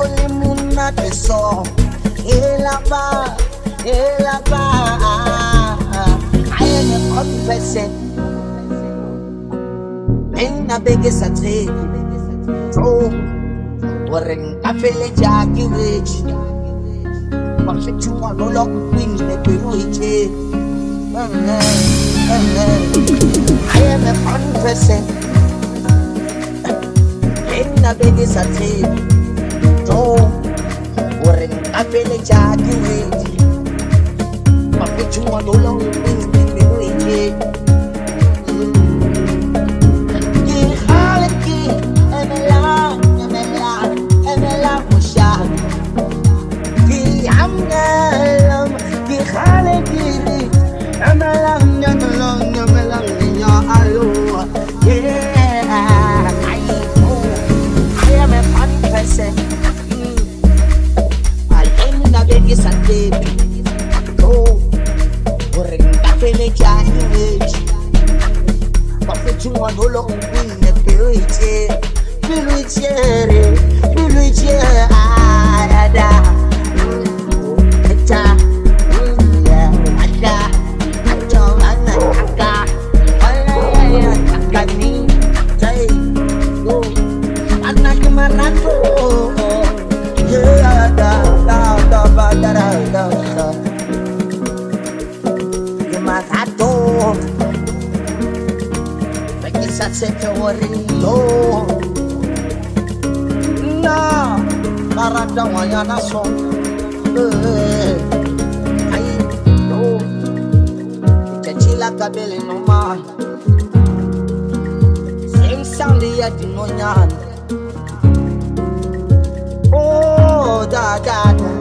le moun na te so. Et là-bas, I am a confessor. In a big satay. Oh, Warren Kafele Jackie Rich. Perfect one, no lock wings, the Peruiche. I am a confessor. In a big satay. Oh, Warren Kafele Jackie Rich. Perfect one, no lock wings, the Peruiche. Oh, da da da.